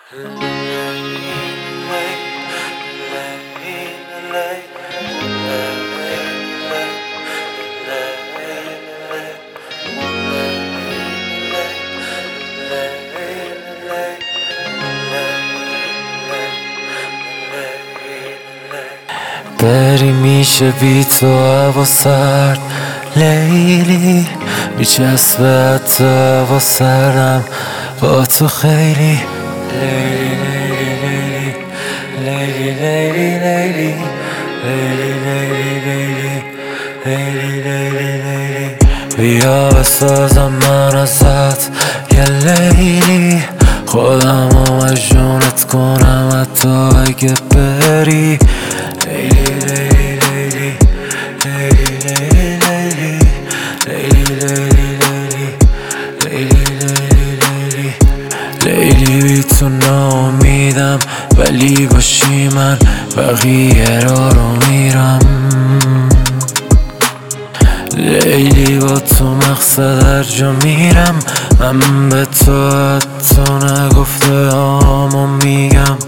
بری میشه بی تو هوا سرد لیلی، میچسبه حتی هوا سردم با تو خیلی لیلی لیلی لیلی لیلی لیلی لیلی لیلی لیلی لیلی بیا بسازم من ازت یه لیلی، خودمو مجنونت کنم حتی اگه بری لیلی لیلی لیلی لیلی لیلی لیلی لیلی لیلی لیلی بی تو ناامیدم ولی باشی من بقیه رو میرم. لیلی با تو مقصد هر جا میرم، من به تو حتی نگفته هامو میگم.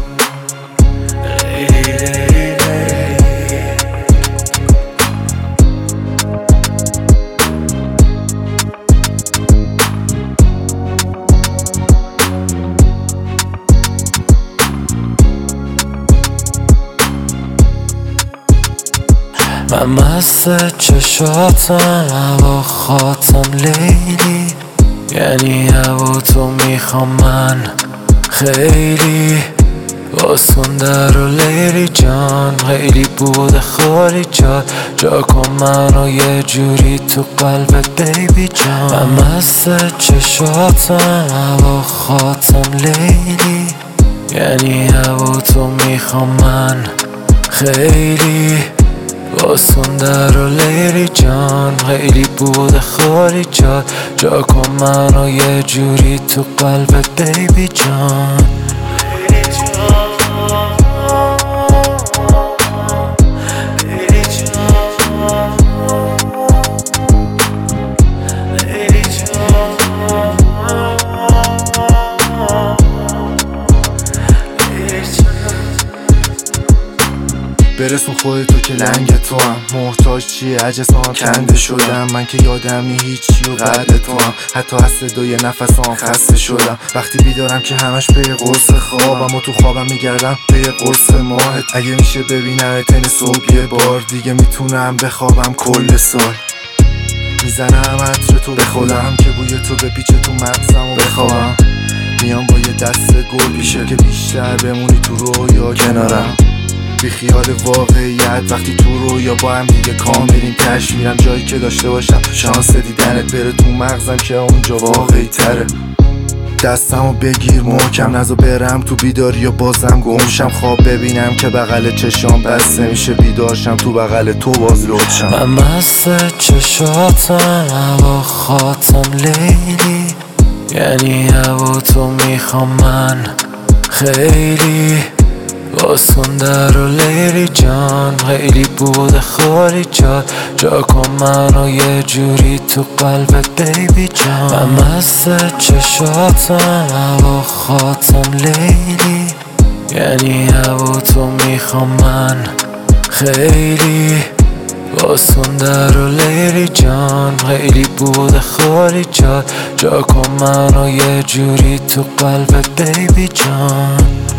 من مست چشاتم هوا خاتم لیلی، یعنی هوا تو میخوام من خیلی باسون در و لیلی جان، خیلی بوده خالی جا کن منو یه جوری تو قلبت بیبی جان. من مست چشاتم هوا خاتم لیلی، یعنی هوا تو میخوام من خیلی باسون در و لیلی جان، خیلی بوده خالی جا کن منو یه جوری تو قلبت بیبی جان. برسون خودتو که لنگ تو هم محتاج چیه اجسام کنده شدم، من که یادمی هیچی و قد تو هم حتی از صدای نفسام خسته شدم. وقتی بیدارم که همش پی قرص خوابم و تو خوابم میگردم پی قرص ماهت، اگه میشه ببینم تن صبح یه بار دیگه میتونم بخوابم کل سال. میزنم عطر تو به خودم که بوی تو بپیچه تو مغزم و بخوابم، میام با یه دست گل میشه که بیشتر بمونی تو رویا کنارم. بی خیال واقعیت وقتی تو رویا با هم دیگه کاملیم، تش میرم جایی که داشته باشم شانس دیدنت بره تو مغزم که اونجا واقعی تره. دستمو بگیر محکم نزا برم تو بیداری و بازم گمشم، خواب ببینم که بغل چشام بسته میشه بیدارشم تو بغل تو باز لطشم. من مست چشاتم هوا خاتم لیلی، یعنی هوا تو میخوام من خیلی باسون در و لیلی جان، خیلی بوده خالی جا کن منو یه جوری تو قلبت بیبی جان. من مست چشاتم هوا خاتم لیلی، یعنی هوا تو میخوام من خیلی باسون در و لیلی جان، خیلی بوده خالی جا کن منو یه جوری تو قلبت بیبی جان.